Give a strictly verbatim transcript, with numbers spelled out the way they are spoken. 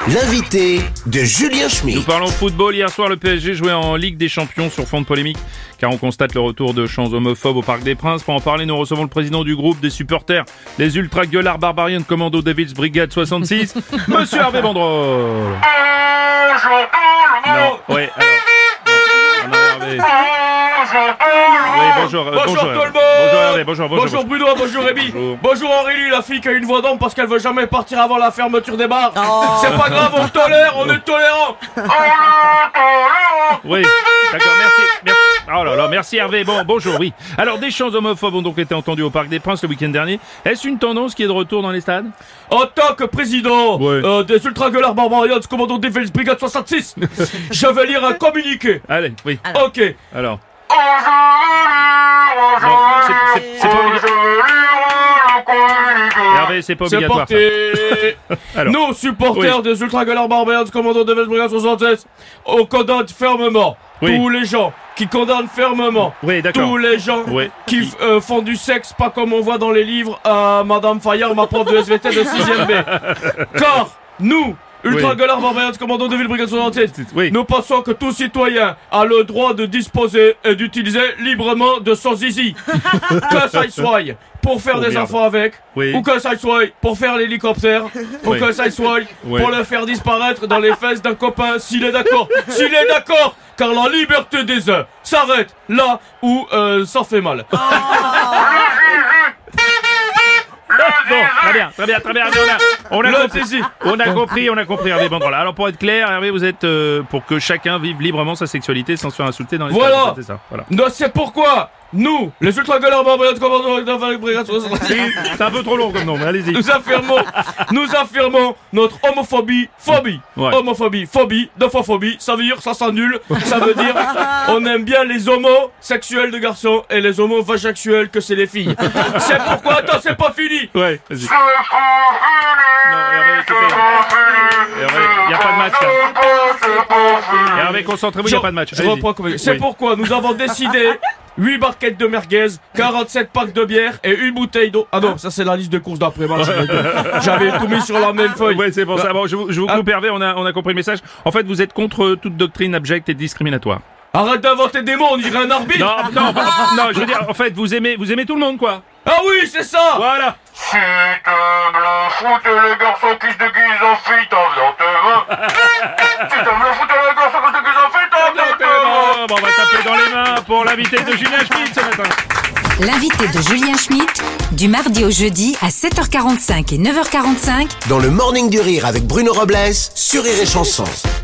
L'invité de Julien Schmitt. Nous parlons football. Hier soir, le P S G jouait en Ligue des Champions sur fond de polémique, car on constate le retour de chants homophobes au Parc des Princes. Pour en parler, nous recevons le président du groupe des supporters, les ultra gueulards barbarians Commando Devil's Brigade soixante-six, Monsieur Hervé Bandrol. Bonjour tout le monde. Oui, alors... On a Hervé. Oui, bonjour, euh, Bonjour, bonjour, tout le monde. bonjour Hervé, bonjour, bonjour. Bonjour Bruno, bonjour Rémi. Bonjour. Bonjour Aurélie, la fille qui a une voix d'homme parce qu'elle veut jamais partir avant la fermeture des bars. C'est pas grave, on le tolère, on est tolérant. Oui, d'accord, merci, merci. Oh là là, merci Hervé. Bon, bonjour, oui. Alors, des chants homophobes ont donc été entendus au Parc des Princes le week-end dernier. Est-ce une tendance qui est de retour dans les stades? En tant que président Ouais. euh, des ultra gueulards barbarians Commando Devil's Brigade soixante-six, je vais lire un communiqué. Allez, oui. Ok. Alors. Non, c'est, c'est, c'est pas obligatoire. Hervé, c'est pas C'est obligatoire. parti. Ça. Alors. Nous, supporters Oui. des ultra gueulards barbarians Commando Devil's Brigade soixante-six, on condamne fermement Oui. tous les gens qui condamnent fermement Oui, d'accord. tous les gens Oui. qui euh, font du sexe, pas comme on voit dans les livres à Madame Fayard, ma prof de S V T de sixième B. Car nous, ultra Oui. gueulards barbarians Commando Devil's Brigade soixante-six, Oui. nous pensons que tout citoyen a le droit de disposer et d'utiliser librement de son zizi. Que ça y soit pour faire Oh, des merde. enfants avec, Oui. ou que ça y soit pour faire l'hélicoptère, ou Oui. que ça y soit Oui. pour le faire disparaître dans les fesses d'un copain, s'il est d'accord. S'il est d'accord, car la liberté des uns s'arrête là où euh, ça fait mal. Bon, très bien, très bien, très bien, Hervé, on a, on a Le compris, zizi. on a compris, on a compris, Hervé Bandrol. Alors, pour être clair, Hervé, vous êtes euh, pour que chacun vive librement sa sexualité sans se faire insulter dans les Voilà. stades, c'est ça, voilà. Non, c'est pourquoi nous, les ultra gueulards barbarians Commando Devil's Brigade soixante-six, C'est un peu trop long comme nom, mais allez-y. nous affirmons, nous affirmons notre homophobie, phobie, Ouais. homophobie, phobie, deux fois phobie, ça veut dire, ça sent nul, ça veut dire, on aime bien les homosexuels de garçons et les homosexuels que c'est les filles. C'est pourquoi, attends, c'est pas fini. Ouais, vas-y. Non, Hervé, écoutez. Hervé, y a pas de match, là. Hervé, concentrez-vous, y a pas de match. Je Allez-y. reprends comme C'est Oui. pourquoi nous avons décidé huit barquettes de merguez, quarante-sept packs de bière et une bouteille d'eau. Ah non, ça c'est la liste de courses d'après-match. J'avais tout mis sur la même feuille. Ouais, c'est pour ça. Bon, je vous, je vous Ah. coupe, Hervé, on a, on a compris le message. En fait, vous êtes contre toute doctrine abjecte et discriminatoire. Arrête d'inventer des mots, on dirait un arbitre. Non, non, pas- non, je veux dire, en fait, vous aimez, vous aimez tout le monde, quoi. Ah oui, c'est ça. Voilà. C'est un blanc foot et les garçons qui se déguisent en filles, t'en viens te voir. C'est un blanc foot et les garçons qui se déguisent en filles, t'en viens te voir. Bon, on va taper dans les mains pour l'invité de Julien Schmitt ce matin. L'invité de Julien Schmitt, du mardi au jeudi à sept heures quarante-cinq et neuf heures quarante-cinq Dans le Morning du Rire avec Bruno Robles sur Rire et Chanson.